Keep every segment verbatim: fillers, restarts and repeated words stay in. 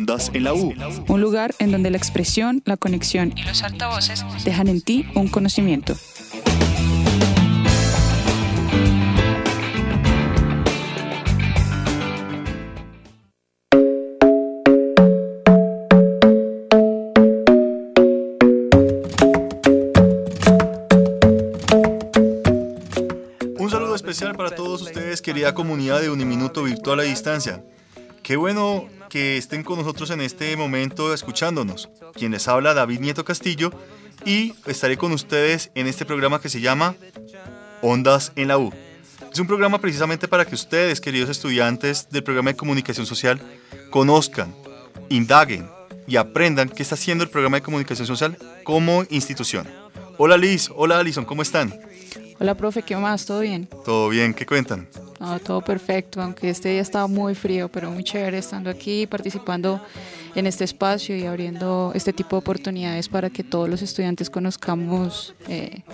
Ondas en la U. Un lugar en donde la expresión, la conexión y los altavoces dejan en ti un conocimiento. Un saludo especial para todos ustedes, querida comunidad de Uniminuto Virtual a Distancia. Qué bueno que estén con nosotros en este momento escuchándonos. Quien les habla, David Nieto Castillo, y estaré con ustedes en este programa que se llama Ondas en la U. Es un programa precisamente para que ustedes, queridos estudiantes del programa de comunicación social, conozcan, indaguen y aprendan qué está haciendo el programa de comunicación social como institución. Hola Liz, hola Alison, ¿cómo están? Hola, profe, ¿qué más? ¿Todo bien? Todo bien, ¿qué cuentan? No, todo perfecto, aunque este día estaba muy frío, pero muy chévere estando aquí, participando en este espacio y abriendo este tipo de oportunidades para que todos los estudiantes conozcamos eh,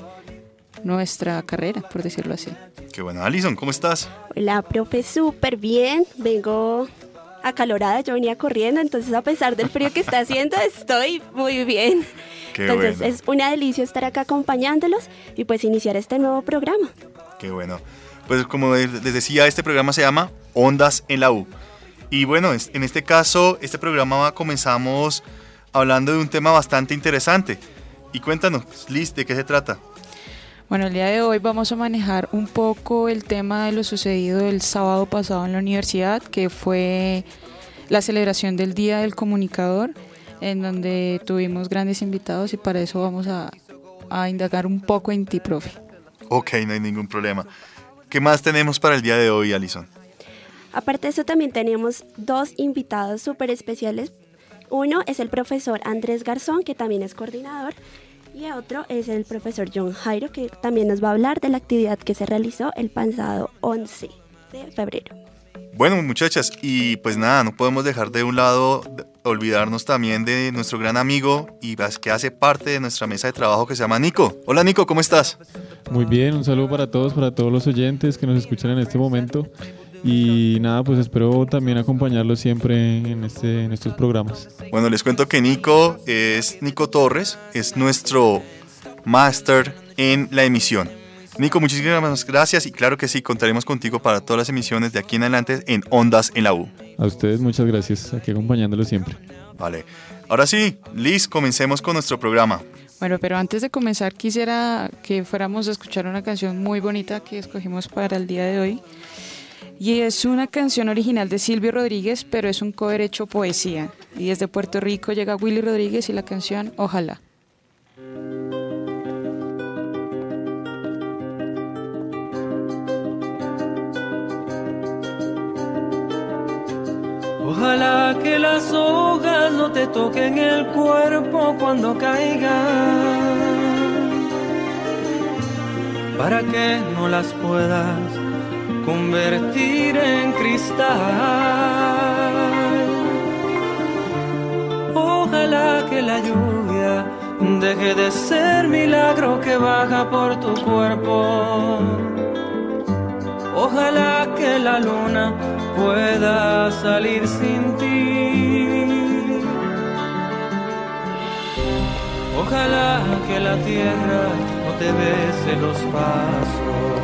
nuestra carrera, por decirlo así. Qué bueno. Alison, ¿cómo estás? Hola, profe, súper bien. Vengo acalorada, yo venía corriendo, entonces a pesar del frío que está haciendo, estoy muy bien. Qué entonces bueno. Es una delicia estar acá acompañándolos y pues iniciar este nuevo programa. Qué bueno. Pues como les decía, este programa se llama Ondas en la U. Y bueno, en este caso, este programa comenzamos hablando de un tema bastante interesante. Y cuéntanos, Liz, ¿de qué se trata? Bueno, el día de hoy vamos a manejar un poco el tema de lo sucedido el sábado pasado en la universidad, que fue la celebración del Día del Comunicador, en donde tuvimos grandes invitados y para eso vamos a, a indagar un poco en ti, profe. Ok, no hay ningún problema. ¿Qué más tenemos para el día de hoy, Alison? Aparte de eso, también tenemos dos invitados súper especiales. Uno es el profesor Andrés Garzón, que también es coordinador, y otro es el profesor John Jairo, que también nos va a hablar de la actividad que se realizó el pasado once de febrero. Bueno, muchachas, y pues nada, no podemos dejar de un lado, de olvidarnos también de nuestro gran amigo y que hace parte de nuestra mesa de trabajo, que se llama Nico. Hola Nico, ¿cómo estás? Muy bien, un saludo para todos, para todos los oyentes que nos escuchan en este momento. Y nada, pues espero también acompañarlos siempre en, este, en estos programas. Bueno, les cuento que Nico es Nico Torres, es nuestro máster en la emisión. Nico, muchísimas gracias y claro que sí, contaremos contigo para todas las emisiones de aquí en adelante en Ondas en la U. A ustedes muchas gracias, aquí acompañándolos siempre. Vale, ahora sí, Liz, comencemos con nuestro programa. Bueno, pero antes de comenzar quisiera que fuéramos a escuchar una canción muy bonita que escogimos para el día de hoy. Y es una canción original de Silvio Rodríguez, pero es un cover hecho poesía. Y desde Puerto Rico llega Willy Rodríguez y la canción Ojalá. Ojalá que las hojas no te toquen el cuerpo cuando caigan, para que no las puedas convertir en cristal. Ojalá que la lluvia deje de ser milagro que baja por tu cuerpo. Ojalá que la luna pueda salir sin ti. Ojalá que la tierra no te bese los pasos.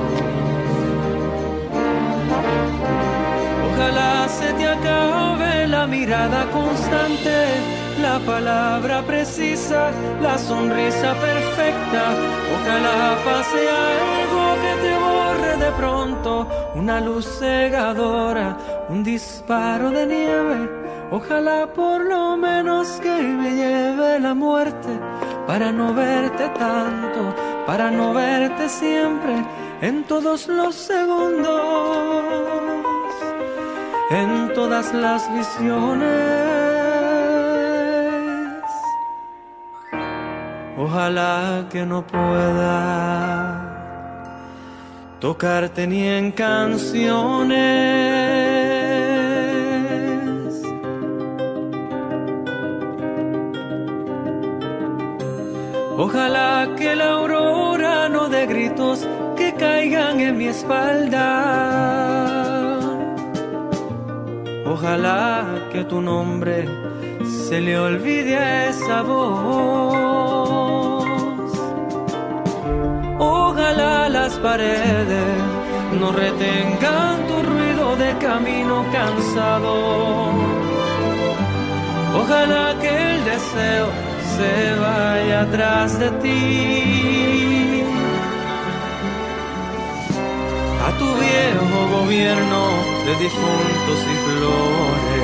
Ojalá se te acabe la mirada constante, la palabra precisa, la sonrisa perfecta. Ojalá pase algo que te borre de pronto, una luz cegadora, un disparo de nieve. Ojalá por lo menos que me lleve la muerte, para no verte tanto, para no verte siempre, en todos los segundos, en todas las visiones. Ojalá que no pueda tocarte ni en canciones. Ojalá que la aurora no dé gritos que caigan en mi espalda. Ojalá que tu nombre se le olvide a esa voz. Ojalá las paredes no retengan tu ruido de camino cansado. Ojalá que el deseo se vaya atrás de ti. A tu viejo gobierno de difuntos y flores.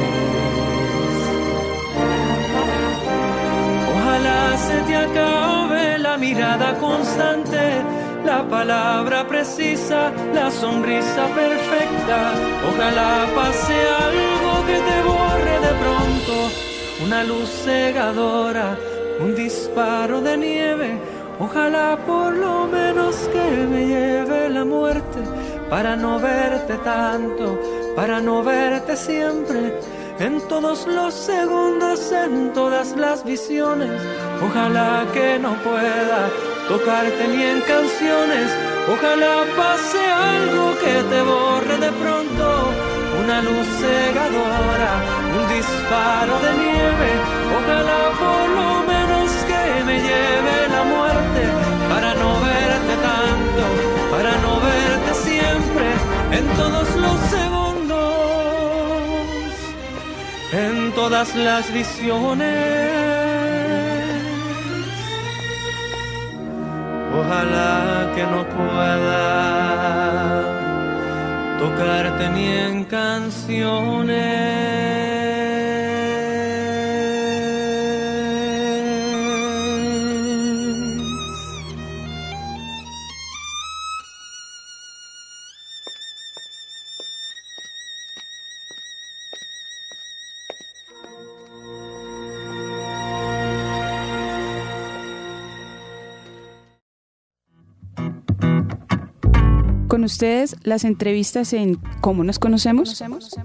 Ojalá se te acabe la mirada constante, la palabra precisa, la sonrisa perfecta. Ojalá pase algo que te borre de pronto, una luz cegadora, un disparo de nieve. Ojalá por lo menos que me lleve la muerte, para no verte tanto, para no verte siempre, en todos los segundos, en todas las visiones. Ojalá que no pueda tocarte ni en canciones. Ojalá pase algo que te borre de pronto, una luz cegadora, un disparo de nieve. Ojalá por lo menos que me lleve la muerte, para no verte tanto, para no verte siempre, en todos los segundos, en todas las visiones. Ojalá que no pueda tocarte ni en canciones. Con ustedes las entrevistas en ¿Cómo nos conocemos?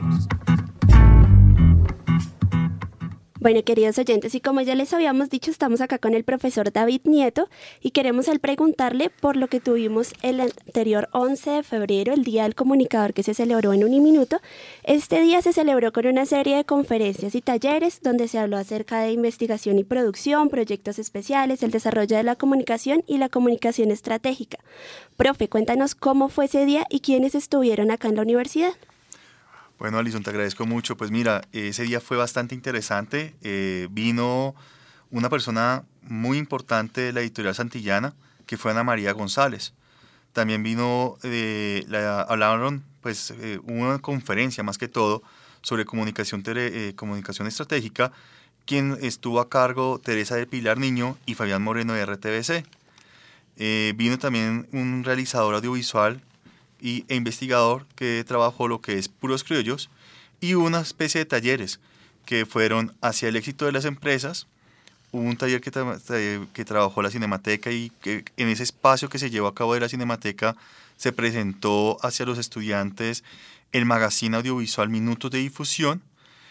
Bueno, queridos oyentes, y como ya les habíamos dicho, estamos acá con el profesor David Nieto y queremos al preguntarle por lo que tuvimos el anterior once de febrero, el Día del Comunicador, que se celebró en Uniminuto. Este día se celebró con una serie de conferencias y talleres donde se habló acerca de investigación y producción, proyectos especiales, el desarrollo de la comunicación y la comunicación estratégica. Profe, cuéntanos cómo fue ese día y quiénes estuvieron acá en la universidad. Bueno, Alison, te agradezco mucho. Pues mira, ese día fue bastante interesante. Eh, vino una persona muy importante de la editorial Santillana, que fue Ana María González. También vino, eh, la, hablaron, pues, eh, una conferencia más que todo sobre comunicación, tele, eh, comunicación estratégica, quien estuvo a cargo Teresa de Pilar Niño y Fabián Moreno de R T V C. Eh, vino también un realizador audiovisual y, e investigador que trabajó lo que es Puros Criollos, y una especie de talleres que fueron hacia el éxito de las empresas. Hubo un taller que, tra que trabajó la Cinemateca, y que en ese espacio que se llevó a cabo de la Cinemateca se presentó hacia los estudiantes el magazine audiovisual Minutos de Difusión,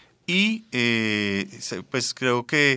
y eh, pues creo que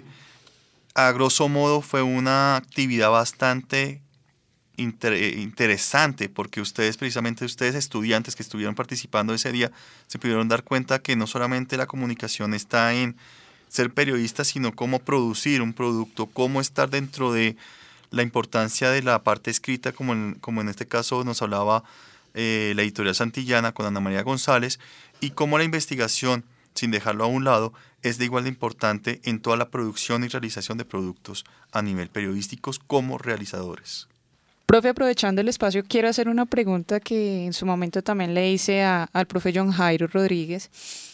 a grosso modo fue una actividad bastante Inter interesante, porque ustedes, precisamente ustedes estudiantes que estuvieron participando ese día, se pudieron dar cuenta que no solamente la comunicación está en ser periodista, sino cómo producir un producto, cómo estar dentro de la importancia de la parte escrita, como en, como en este caso nos hablaba eh, la editorial Santillana con Ana María González, y cómo la investigación, sin dejarlo a un lado, es de igual de importante en toda la producción y realización de productos a nivel periodísticos como realizadores. Profe, aprovechando el espacio, quiero hacer una pregunta que en su momento también le hice a, al profe John Jairo Rodríguez,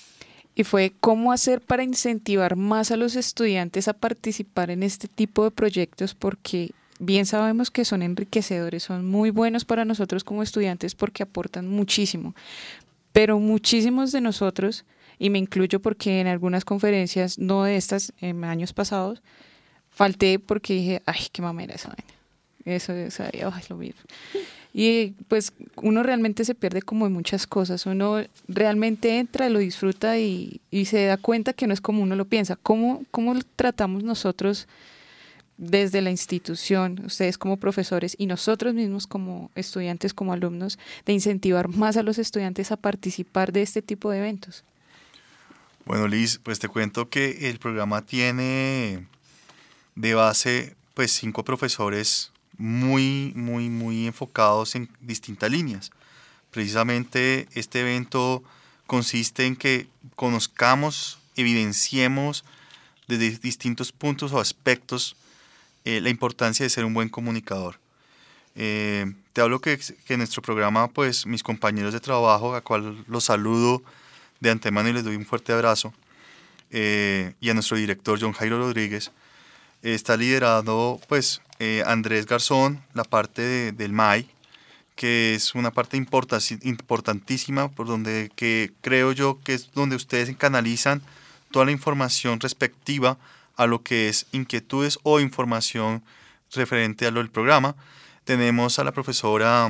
y fue ¿cómo hacer para incentivar más a los estudiantes a participar en este tipo de proyectos? Porque bien sabemos que son enriquecedores, son muy buenos para nosotros como estudiantes porque aportan muchísimo, pero muchísimos de nosotros, y me incluyo porque en algunas conferencias, no de estas, en años pasados, falté porque dije, ay, qué mamera esa vaina. Eso, eso oh, es lo mismo. Y pues uno realmente se pierde como en muchas cosas. Uno realmente entra, lo disfruta y, y se da cuenta que no es como uno lo piensa. ¿Cómo, cómo tratamos nosotros desde la institución, ustedes como profesores y nosotros mismos como estudiantes, como alumnos, de incentivar más a los estudiantes a participar de este tipo de eventos? Bueno, Liz, pues te cuento que el programa tiene de base pues cinco profesores muy, muy, muy enfocados en distintas líneas. Precisamente este evento consiste en que conozcamos, evidenciemos desde distintos puntos o aspectos eh, la importancia de ser un buen comunicador. Eh, te hablo que, que en nuestro programa, pues mis compañeros de trabajo, a cual los saludo de antemano y les doy un fuerte abrazo, eh, y a nuestro director John Jairo Rodríguez, eh, está liderado pues eh, Andrés Garzón, la parte de, del M A I, que es una parte importantísima, por donde que creo yo que es donde ustedes canalizan toda la información respectiva a lo que es inquietudes o información referente a lo del programa. Tenemos a la profesora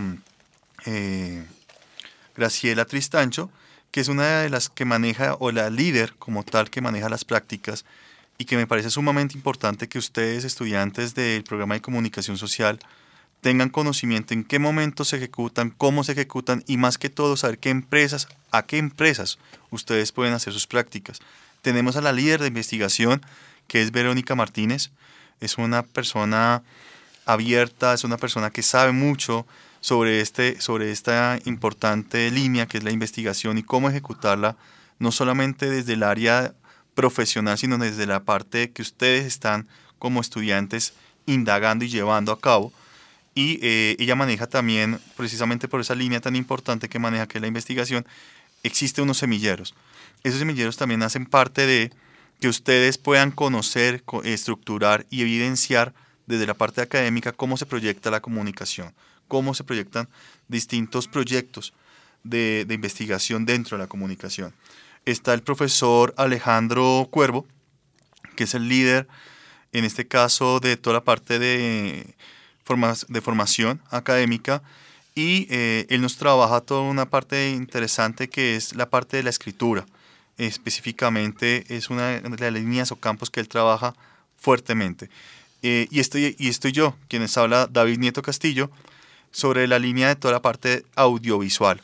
eh, Graciela Tristancho, que es una de las que maneja, o la líder como tal, que maneja las prácticas, y que me parece sumamente importante que ustedes, estudiantes del programa de comunicación social, tengan conocimiento en qué momentos se ejecutan, cómo se ejecutan, y más que todo saber qué empresas, a qué empresas ustedes pueden hacer sus prácticas. Tenemos a la líder de investigación, que es Verónica Martínez. Es una persona abierta, es una persona que sabe mucho sobre, este, sobre esta importante línea que es la investigación y cómo ejecutarla, no solamente desde el área profesional, sino desde la parte que ustedes están como estudiantes indagando y llevando a cabo. Y eh, ella maneja también, precisamente por esa línea tan importante que maneja, que es la investigación, existen unos semilleros. Esos semilleros también hacen parte de que ustedes puedan conocer, estructurar y evidenciar desde la parte académica cómo se proyecta la comunicación, cómo se proyectan distintos proyectos de, de investigación dentro de la comunicación. Está el profesor Alejandro Cuervo, que es el líder, en este caso, de toda la parte de, forma, de formación académica, y eh, él nos trabaja toda una parte interesante que es la parte de la escritura. Específicamente es una de las líneas o campos que él trabaja fuertemente. Eh, y, estoy, y estoy yo, quien les habla, David Nieto Castillo, sobre la línea de toda la parte audiovisual.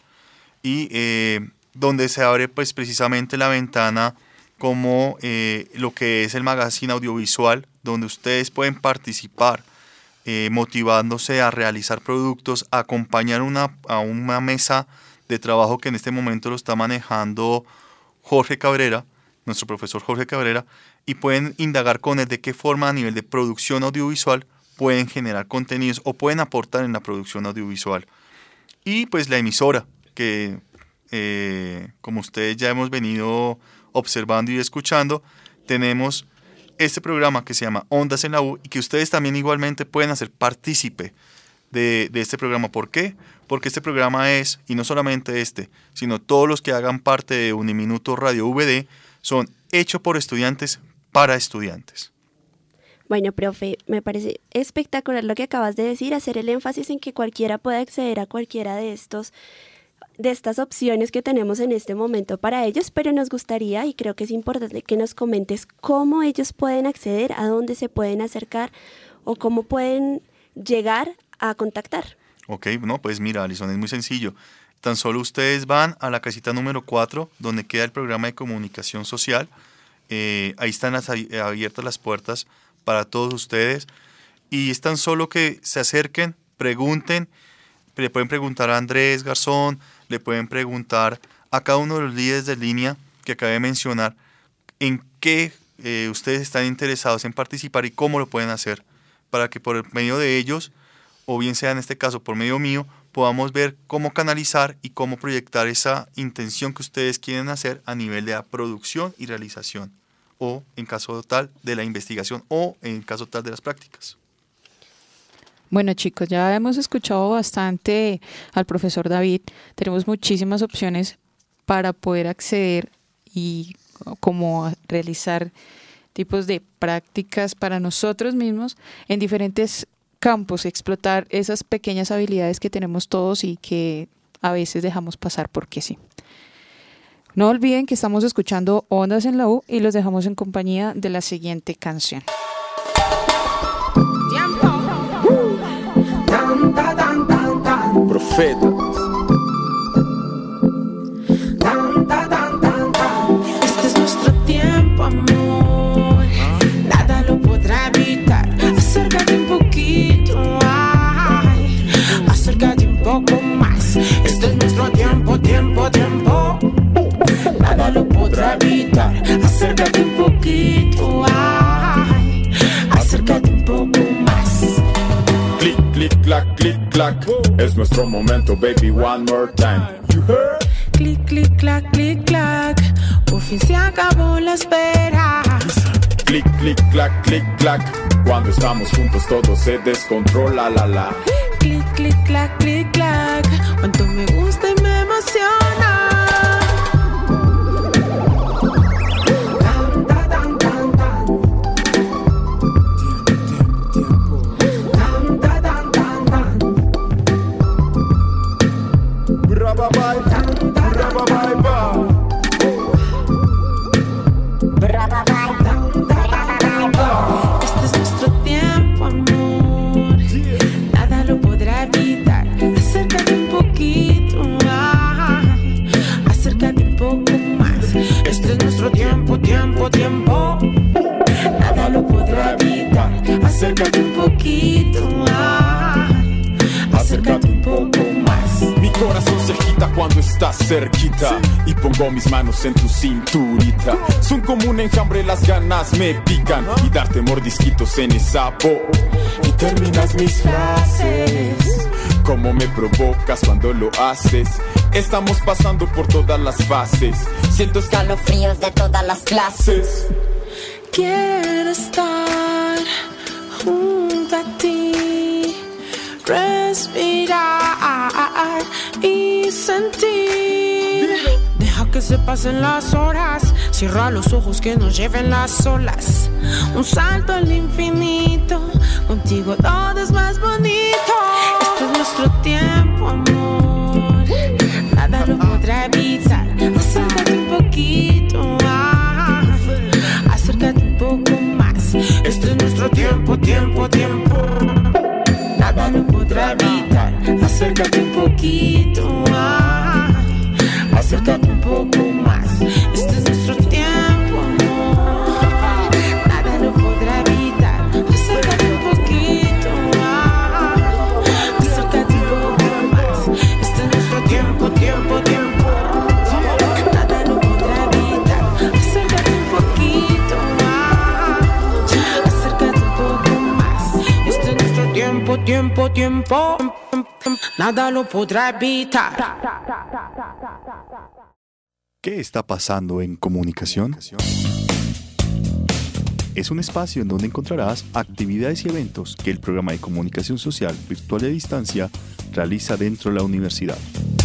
Y eh, donde se abre pues precisamente la ventana como eh, lo que es el magazine audiovisual, donde ustedes pueden participar eh, motivándose a realizar productos, a acompañar una, a una mesa de trabajo que en este momento lo está manejando Jorge Cabrera, nuestro profesor Jorge Cabrera, y pueden indagar con él de qué forma a nivel de producción audiovisual pueden generar contenidos o pueden aportar en la producción audiovisual. Y pues la emisora, que eh, como ustedes ya hemos venido observando y escuchando, tenemos este programa que se llama Ondas en la U y que ustedes también igualmente pueden hacer partícipe de, de este programa. ¿Por qué? Porque este programa es, y no solamente este, sino todos los que hagan parte de Uniminuto Radio V D, son hechos por estudiantes para estudiantes. Bueno, profe, me parece espectacular lo que acabas de decir, hacer el énfasis en que cualquiera puede acceder a cualquiera de estos de estas opciones que tenemos en este momento para ellos, pero nos gustaría, y creo que es importante que nos comentes cómo ellos pueden acceder, a dónde se pueden acercar o cómo pueden llegar a contactar. Ok, no, pues mira, Alison, es muy sencillo. Tan solo ustedes van a la casita número cuatro, donde queda el programa de comunicación social. Eh, ahí están las, abiertas las puertas para todos ustedes. Y es tan solo que se acerquen, pregunten, le pueden preguntar a Andrés Garzón, le pueden preguntar a cada uno de los líderes de línea que acabé de mencionar en qué eh, ustedes están interesados en participar y cómo lo pueden hacer, para que por medio de ellos, o bien sea en este caso por medio mío, podamos ver cómo canalizar y cómo proyectar esa intención que ustedes quieren hacer a nivel de la producción y realización, o en caso tal de la investigación, o en caso tal de las prácticas. Bueno, chicos, ya hemos escuchado bastante al profesor David. Tenemos muchísimas opciones para poder acceder y como realizar tipos de prácticas para nosotros mismos en diferentes campos, explotar esas pequeñas habilidades que tenemos todos y que a veces dejamos pasar porque sí. No olviden que estamos escuchando Ondas en la U y los dejamos en compañía de la siguiente canción. Profeta. Este es nuestro acércate un poquito, ay, acércate un poco más. Clic, clic, clac, clic, clac, es nuestro momento, baby, one more time. You heard? Clic, clic, clac, clic, clac, por fin se acabó la espera. Clic, clic, clac, clic, clac, cuando estamos juntos todo se descontrola, la, la. Clic, clic, clac, clic, clac, cuánto me gusta y me emociona. Este es nuestro tiempo, amor. Nada lo podrá evitar. Acércate un poquito más. Acércate un poco más. Este es nuestro tiempo, tiempo, tiempo. Nada lo podrá evitar. Acércate un poquito más. Acércate un poco más. Mi corazón se agita cuando estás cerquita y pongo mis manos en tu cinturita. Son como un enjambre, las ganas me pican y darte mordisquitos en esa bo. Y terminas mis frases, como me provocas cuando lo haces. Estamos pasando por todas las fases, siento escalofríos de todas las clases. Quiero estar junto a ti, respirar y sentir. Deja que se pasen las horas, cierra los ojos que nos lleven las olas. Un salto al infinito, contigo todo es más bonito. Este es nuestro tiempo, amor, nada lo podrá evitar. Acércate un poquito más, acércate un poco más. Este es nuestro tiempo, tiempo, tiempo. Nada lo podrá evitar. Acércate un poquito más, acércate un poco más. Este es nuestro tiempo, amor. Nada lo podrá evitar. Acércate un poquito más, acércate un poco más. Este es nuestro tiempo, tiempo, tiempo. Nada lo podrá evitar. Acércate un poquito más, acércate un poco más. Este es nuestro tiempo, tiempo, tiempo. Nada lo podrá evitar. ¿Qué está pasando en comunicación? Es un espacio en donde encontrarás actividades y eventos que el programa de comunicación social virtual y a distancia realiza dentro de la universidad.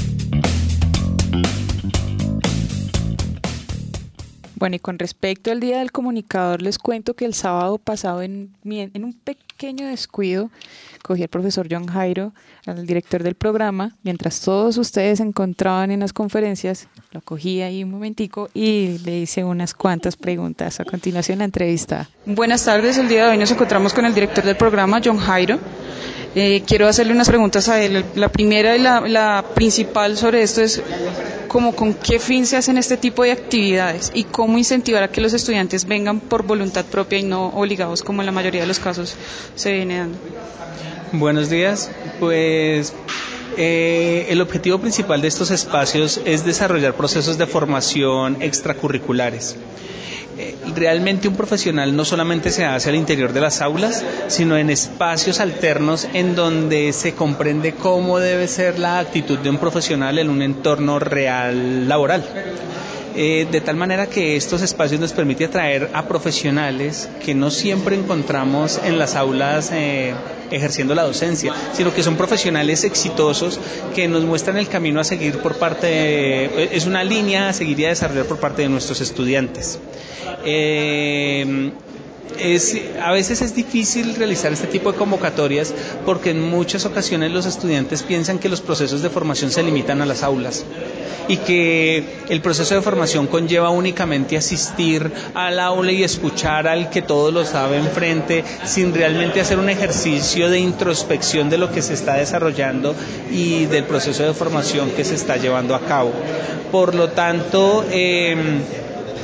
Bueno, y con respecto al Día del Comunicador, les cuento que el sábado pasado, en, en un pequeño descuido, cogí al profesor John Jairo, al director del programa, mientras todos ustedes se encontraban en las conferencias, lo cogí ahí un momentico y le hice unas cuantas preguntas. A continuación, la entrevista. Buenas tardes, el día de hoy nos encontramos con el director del programa, John Jairo. Eh, quiero hacerle unas preguntas a él. La primera y la, la principal sobre esto es como con qué fin se hacen este tipo de actividades y cómo incentivar a que los estudiantes vengan por voluntad propia y no obligados como en la mayoría de los casos se viene dando. Buenos días, pues eh, el objetivo principal de estos espacios es desarrollar procesos de formación extracurriculares. Realmente un profesional no solamente se hace al interior de las aulas, sino en espacios alternos en donde se comprende cómo debe ser la actitud de un profesional en un entorno real laboral. Eh, de tal manera que estos espacios nos permiten atraer a profesionales que no siempre encontramos en las aulas eh, ejerciendo la docencia, sino que son profesionales exitosos que nos muestran el camino a seguir por parte de, es una línea a seguir y a desarrollar por parte de nuestros estudiantes. Eh, Es, a veces es difícil realizar este tipo de convocatorias porque en muchas ocasiones los estudiantes piensan que los procesos de formación se limitan a las aulas y que el proceso de formación conlleva únicamente asistir al aula y escuchar al que todo lo sabe enfrente sin realmente hacer un ejercicio de introspección de lo que se está desarrollando y del proceso de formación que se está llevando a cabo. Por lo tanto, eh,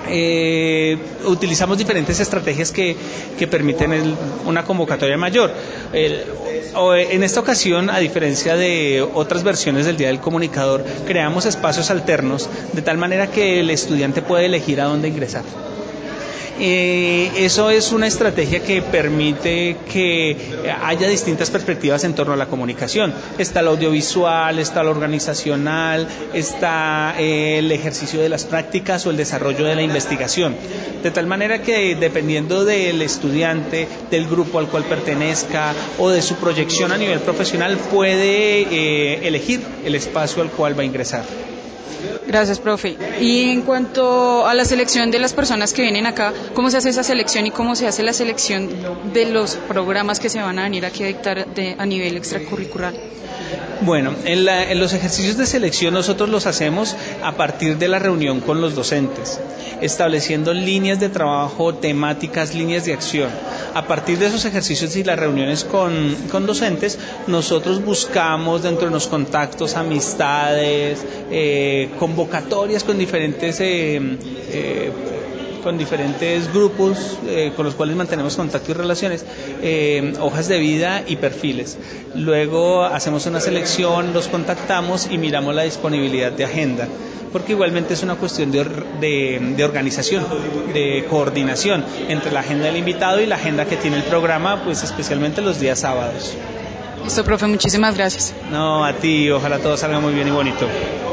eh, utilizamos diferentes estrategias que, que permiten el, una convocatoria mayor. El, o en esta ocasión, a diferencia de otras versiones del Día del Comunicador, creamos espacios alternos de tal manera que el estudiante puede elegir a dónde ingresar. Eh, eso es una estrategia que permite que haya distintas perspectivas en torno a la comunicación. Está lo audiovisual, está lo organizacional, está eh, el ejercicio de las prácticas o el desarrollo de la investigación. De tal manera que dependiendo del estudiante, del grupo al cual pertenezca o de su proyección a nivel profesional, puede eh, elegir el espacio al cual va a ingresar. Gracias, profe. Y en cuanto a la selección de las personas que vienen acá, ¿cómo se hace esa selección y cómo se hace la selección de los programas que se van a venir aquí a dictar de, a nivel extracurricular? Bueno, en, la, en los ejercicios de selección nosotros los hacemos a partir de la reunión con los docentes, estableciendo líneas de trabajo, temáticas, líneas de acción. A partir de esos ejercicios y las reuniones con, con docentes, nosotros buscamos dentro de los contactos, amistades, eh, convocatorias con diferentes eh, eh, con diferentes grupos eh, con los cuales mantenemos contacto y relaciones, eh, hojas de vida y perfiles. Luego hacemos una selección, los contactamos y miramos la disponibilidad de agenda, porque igualmente es una cuestión de, de, de organización, de coordinación entre la agenda del invitado y la agenda que tiene el programa, pues especialmente los días sábados. Listo, profe, muchísimas gracias. No, a ti, ojalá todo salga muy bien y bonito.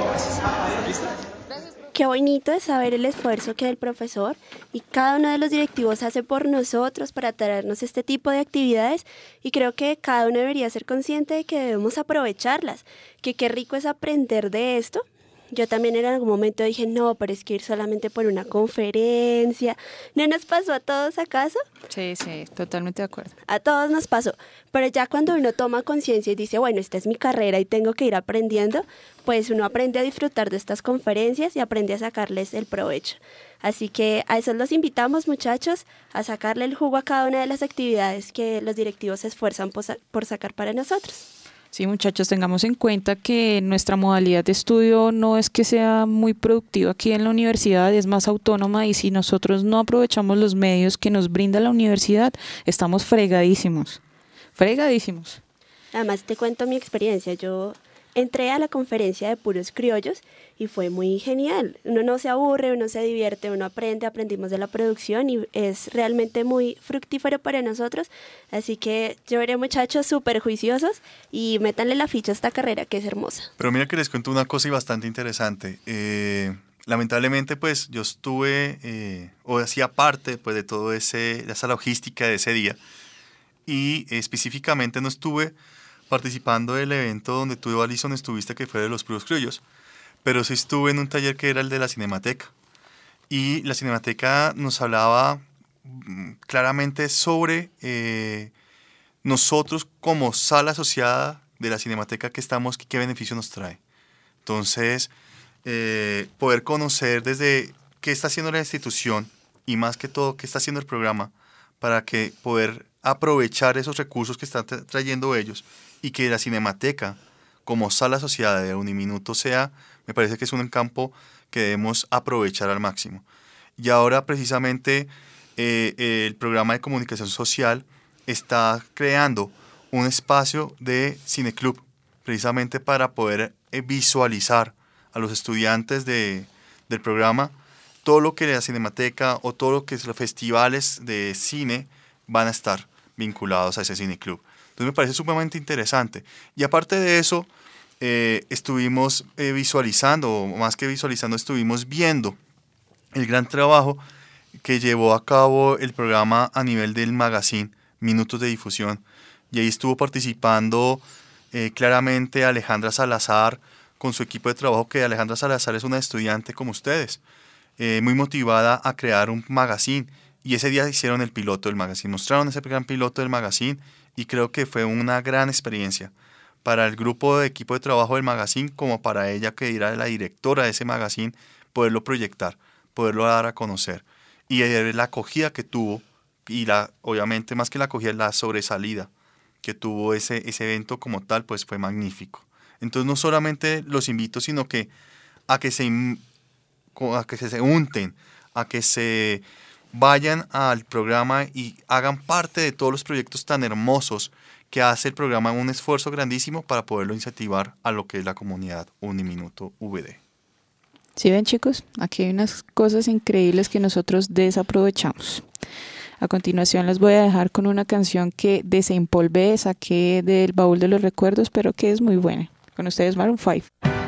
Qué bonito es saber el esfuerzo que el profesor y cada uno de los directivos hace por nosotros para traernos este tipo de actividades, y creo que cada uno debería ser consciente de que debemos aprovecharlas, que qué rico es aprender de esto. Yo también en algún momento dije, no, pero es que ir solamente por una conferencia. ¿No nos pasó a todos acaso? Sí, sí, totalmente de acuerdo. A todos nos pasó, pero ya cuando uno toma conciencia y dice, bueno, esta es mi carrera y tengo que ir aprendiendo, pues uno aprende a disfrutar de estas conferencias y aprende a sacarles el provecho. Así que a eso los invitamos, muchachos, a sacarle el jugo a cada una de las actividades que los directivos se esfuerzan por sacar para nosotros. Sí, muchachos, tengamos en cuenta que nuestra modalidad de estudio no es que sea muy productiva aquí en la universidad, es más autónoma, y si nosotros no aprovechamos los medios que nos brinda la universidad, estamos fregadísimos, fregadísimos. Además, te cuento mi experiencia. Yo entré a la conferencia de puros criollos y fue muy genial. Uno no se aburre, uno se divierte, uno aprende, aprendimos de la producción y es realmente muy fructífero para nosotros. Así que yo veré, muchachos, súper juiciosos y métanle la ficha a esta carrera que es hermosa. Pero mira que les cuento una cosa y bastante interesante. Eh, lamentablemente, pues yo estuve eh, o hacía parte pues de todo ese de esa logística de ese día, y eh, específicamente no estuve participando del evento donde tú, Alison, estuviste, que fue de los puros criollos, pero sí estuve en un taller que era el de la Cinemateca, y la Cinemateca nos hablaba claramente sobre eh, nosotros como sala asociada de la Cinemateca que estamos, qué beneficio nos trae. Entonces, eh, poder conocer desde qué está haciendo la institución y más que todo qué está haciendo el programa para que poder aprovechar esos recursos que están tra- trayendo ellos, y que la Cinemateca como sala asociada de Uniminuto sea, me parece que es un campo que debemos aprovechar al máximo. Y ahora precisamente eh, el programa de comunicación social está creando un espacio de cineclub, precisamente para poder eh, visualizar a los estudiantes de, del programa todo lo que la Cinemateca o todo lo que los festivales de cine van a estar vinculados a ese cineclub. Entonces me parece sumamente interesante. Y aparte de eso, eh, estuvimos eh, visualizando, o más que visualizando, estuvimos viendo el gran trabajo que llevó a cabo el programa a nivel del magazine Minutos de Difusión. Y ahí estuvo participando eh, claramente Alejandra Salazar con su equipo de trabajo, que Alejandra Salazar es una estudiante como ustedes, eh, muy motivada a crear un magazine. Y ese día hicieron el piloto del magazine, mostraron ese gran piloto del magazine, y creo que fue una gran experiencia para el grupo de equipo de trabajo del magazine, como para ella, que era la directora de ese magazine, poderlo proyectar, poderlo dar a conocer. Y la acogida que tuvo, y la, obviamente más que la acogida, la sobresalida que tuvo ese, ese evento como tal, pues fue magnífico. Entonces no solamente los invito, sino que a que se, a que se unten a que se vayan al programa y hagan parte de todos los proyectos tan hermosos que hace el programa, un esfuerzo grandísimo para poderlo incentivar a lo que es la comunidad Uniminuto V D. ¿Sí ven, chicos? Aquí hay unas cosas increíbles que nosotros desaprovechamos. A continuación les voy a dejar con una canción que desempolvé, saqué del baúl de los recuerdos, pero que es muy buena. Con ustedes Maroon five.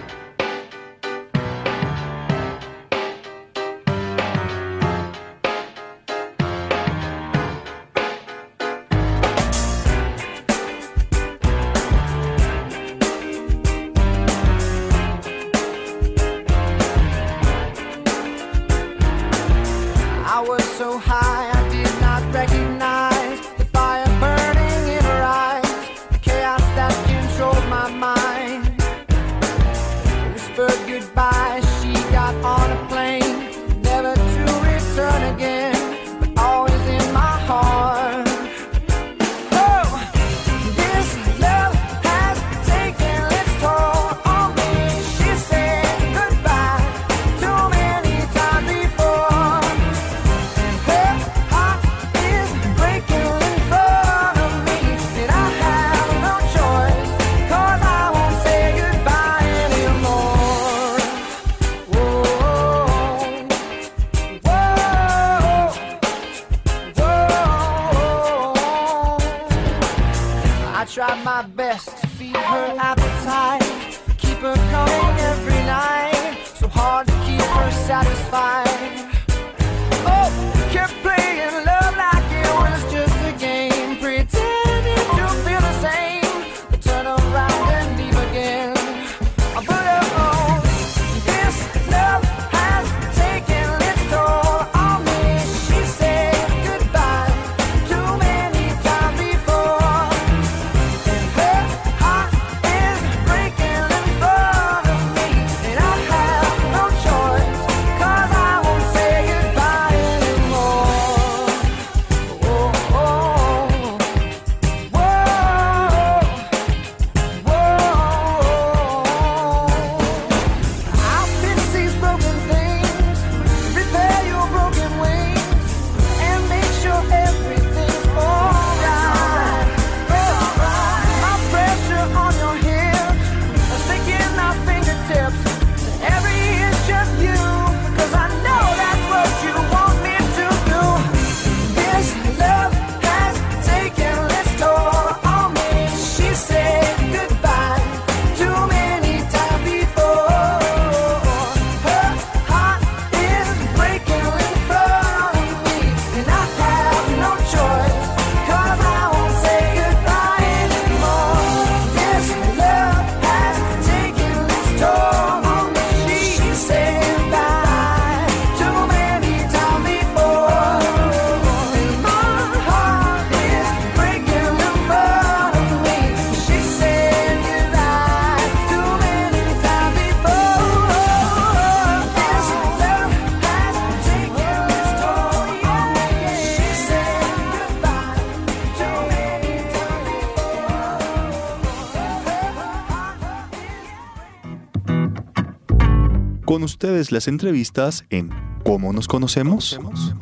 Con ustedes las entrevistas en ¿Cómo nos conocemos?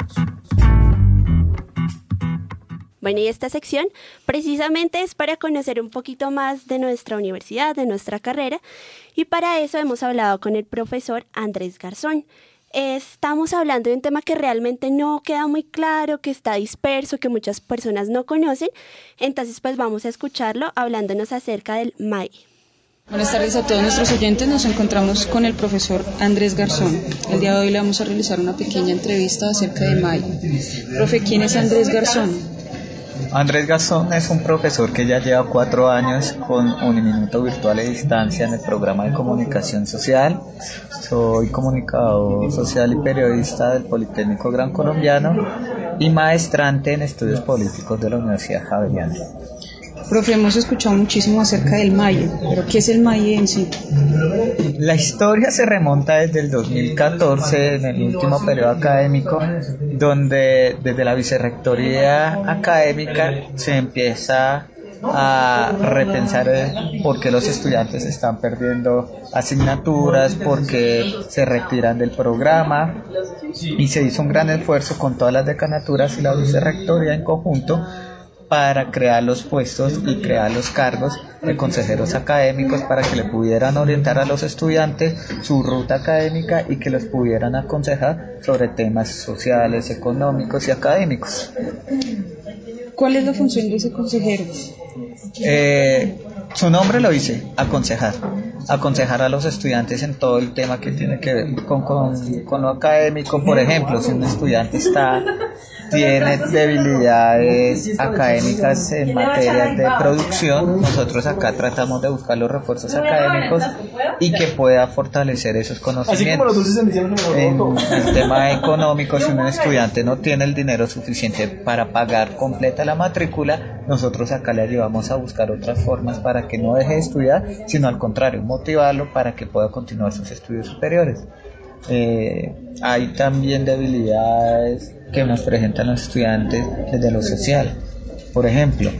Bueno, y esta sección precisamente es para conocer un poquito más de nuestra universidad, de nuestra carrera, y para eso hemos hablado con el profesor Andrés Garzón. Estamos hablando de un tema que realmente no queda muy claro, que está disperso, que muchas personas no conocen, entonces pues vamos a escucharlo hablándonos acerca del M A I. Buenas tardes a todos nuestros oyentes, nos encontramos con el profesor Andrés Garzón. El día de hoy le vamos a realizar una pequeña entrevista acerca de M A I. Profe, ¿quién es Andrés Garzón? Andrés Garzón es un profesor que ya lleva cuatro años con Uniminuto Virtual a Distancia en el programa de comunicación social. Soy comunicador social y periodista del Politécnico Gran Colombiano y maestrante en estudios políticos de la Universidad Javeriana. Profe, hemos escuchado muchísimo acerca del M A I, pero ¿qué es el M A I en sí? La historia se remonta desde el dos mil catorce, en el último periodo académico, donde desde la Vicerrectoría Académica se empieza a repensar eh, por qué los estudiantes están perdiendo asignaturas, por qué se retiran del programa, y se hizo un gran esfuerzo con todas las decanaturas y la vicerrectoría en conjunto para crear los puestos y crear los cargos de consejeros académicos para que le pudieran orientar a los estudiantes su ruta académica y que los pudieran aconsejar sobre temas sociales, económicos y académicos. ¿Cuál es la función de ese consejero? Eh, su nombre lo dice, aconsejar. Aconsejar a los estudiantes en todo el tema que tiene que ver con, con, con lo académico. Por ejemplo, si un estudiante está tiene debilidades académicas en materia de producción, nosotros acá tratamos de buscar los refuerzos académicos y que pueda fortalecer esos conocimientos. En el tema económico, si un estudiante no tiene el dinero suficiente para pagar completa la matrícula, nosotros acá le ayudamos a buscar otras formas para que no deje de estudiar, sino al contrario, motivarlo para que pueda continuar sus estudios superiores. Eh, hay también debilidades que nos presentan los estudiantes desde lo social. Por ejemplo,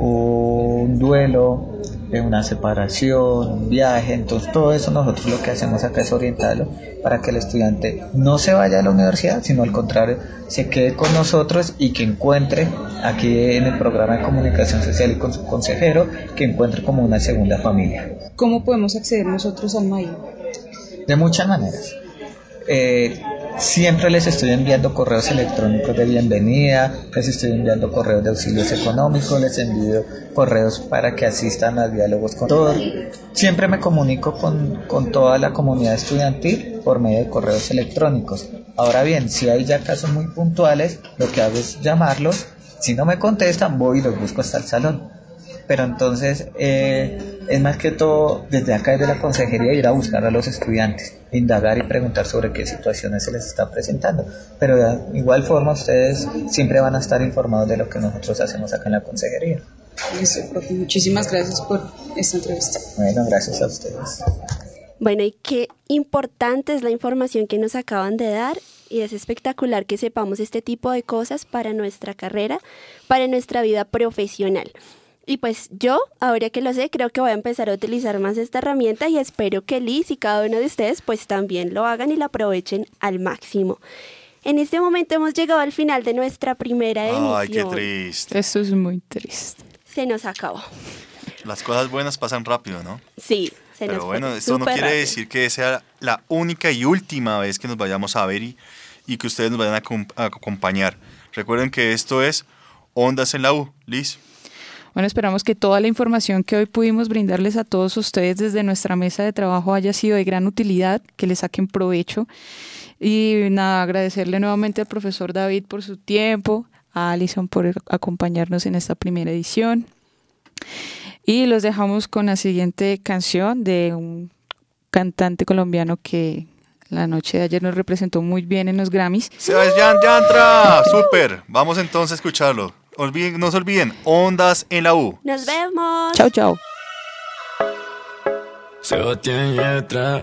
un duelo, una separación, un viaje. Entonces todo eso nosotros lo que hacemos acá es orientarlo para que el estudiante no se vaya a la universidad, sino al contrario, se quede con nosotros y que encuentre aquí en el programa de comunicación social y con su consejero, que encuentre como una segunda familia. ¿Cómo podemos acceder nosotros al M A I? De muchas maneras. Eh, siempre les estoy enviando correos electrónicos de bienvenida, les estoy enviando correos de auxilios económicos, les envío correos para que asistan a diálogos con todos. Siempre me comunico con, con toda la comunidad estudiantil por medio de correos electrónicos. Ahora bien, si hay ya casos muy puntuales, lo que hago es llamarlos. Si no me contestan, voy y los busco hasta el salón. Pero entonces eh, es más que todo desde acá, desde la consejería, ir a buscar a los estudiantes, indagar y preguntar sobre qué situaciones se les está presentando. Pero de igual forma ustedes siempre van a estar informados de lo que nosotros hacemos acá en la consejería. Listo, profe. Muchísimas gracias por esta entrevista. Bueno, gracias a ustedes. Bueno, y qué importante es la información que nos acaban de dar, y es espectacular que sepamos este tipo de cosas para nuestra carrera, para nuestra vida profesional. Y pues yo, ahora que lo sé, creo que voy a empezar a utilizar más esta herramienta, y espero que Liz y cada uno de ustedes pues también lo hagan y lo aprovechen al máximo. En este momento hemos llegado al final de nuestra primera emisión. Ay, qué triste. Esto es muy triste. Se nos acabó. Las cosas buenas pasan rápido, ¿no? Sí, se nos Pero bueno, fue esto no quiere rápido. decir que sea la única y última vez que nos vayamos a ver y, y que ustedes nos vayan a, acom- a acompañar. Recuerden que esto es Ondas en la U. Liz. Bueno, esperamos que toda la información que hoy pudimos brindarles a todos ustedes desde nuestra mesa de trabajo haya sido de gran utilidad, que les saquen provecho. Y nada, agradecerle nuevamente al profesor David por su tiempo, a Alison por acompañarnos en esta primera edición. Y los dejamos con la siguiente canción de un cantante colombiano que la noche de ayer nos representó muy bien en los Grammys. Sebastián Yantra, súper. Vamos entonces a escucharlo. Olviden, no se olviden, Ondas en la U. Nos vemos. Chao, chao. Sebastián Yatra.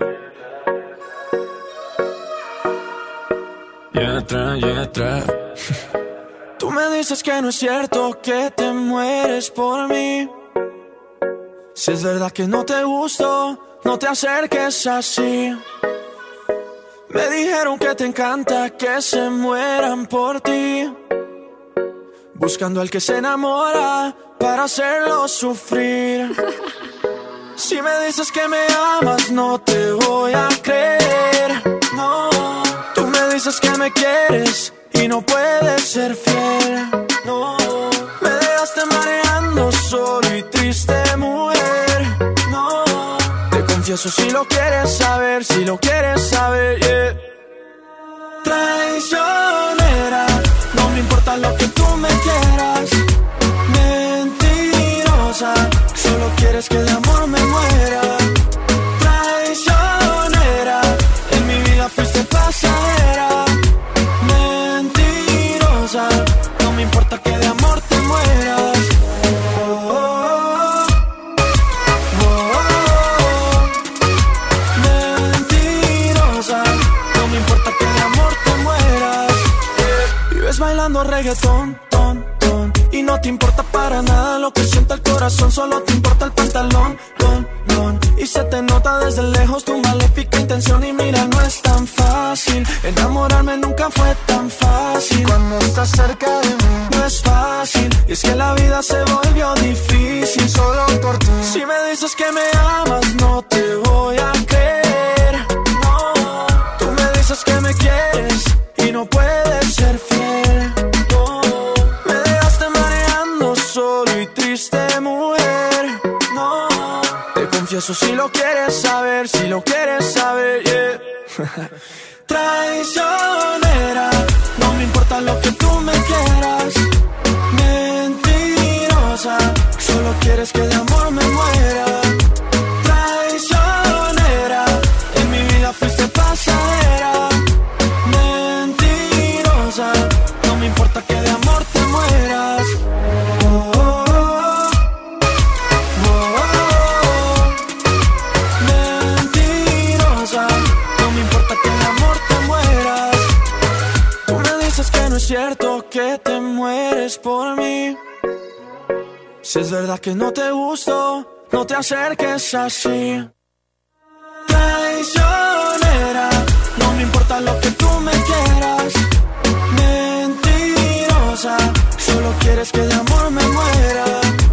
Yatra, Yatra. Tú me dices que no es cierto que te mueres por mí. Si es verdad que no te gusto, no te acerques así. Me dijeron que te encanta que se mueran por ti, buscando al que se enamora para hacerlo sufrir. Si me dices que me amas, no te voy a creer. No, tú me dices que me quieres y no puedes ser fiel. No, me dejaste mareando solo y triste, mujer. No, te confieso si lo quieres saber, si lo quieres saber, yeah. Traicionera, no me importa lo que tú me quieras. Mentirosa, solo quieres que de amor me muera. Traicionera, en mi vida fuiste pasajera. Mentirosa, no me importa que de amor te mueras. Oh, oh, oh, oh, oh. Mentirosa, no me importa que de amor te mueras. Vives bailando reggaetón, ton, ton, y y no te importa para nada lo que siente el corazón, solo te importa el pantalón, don, don. Y se te nota desde lejos tu maléfica intención y mira, no es tan fácil. Enamorarme nunca fue tan fácil. Cuando estás cerca de mí no es fácil, y es que la vida se volvió difícil solo por ti. Si me dices que me amas no te voy a creer, no. Tú me dices que me quieres y no puedes ser fiel, no. Me dejaste mareando solo y triste, mujer, no. Te confieso si lo quieres saber, si lo quieres saber, yeah. Traicionera, no me importa lo que tú me quieras. Mentirosa, solo quieres que de amor me muera. Traicionera, en mi vida fuiste pasajera. Mentirosa, no me importa que de amor te mueras. Oh, oh, oh, oh, oh. Mentirosa, no me importa que de amor te mueras. Tú me dices que no es cierto que te mueres por mí. Si es verdad que no te gusto, no te acerques así. Traicionera, no me importa lo que tú me quieras. Mentirosa, solo quieres que de amor me muera.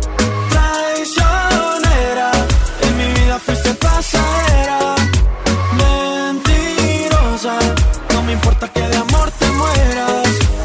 Traicionera, en mi vida fuiste pasajera. Mentirosa, no me importa que de amor te mueras.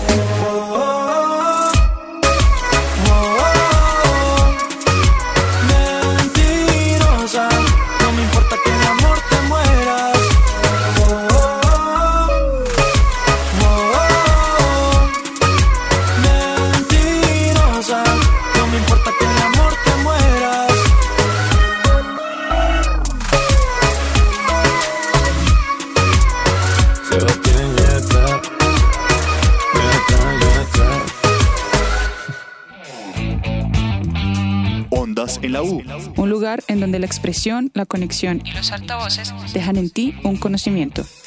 En la U. Un lugar en donde la expresión, la conexión y los altavoces dejan en ti un conocimiento.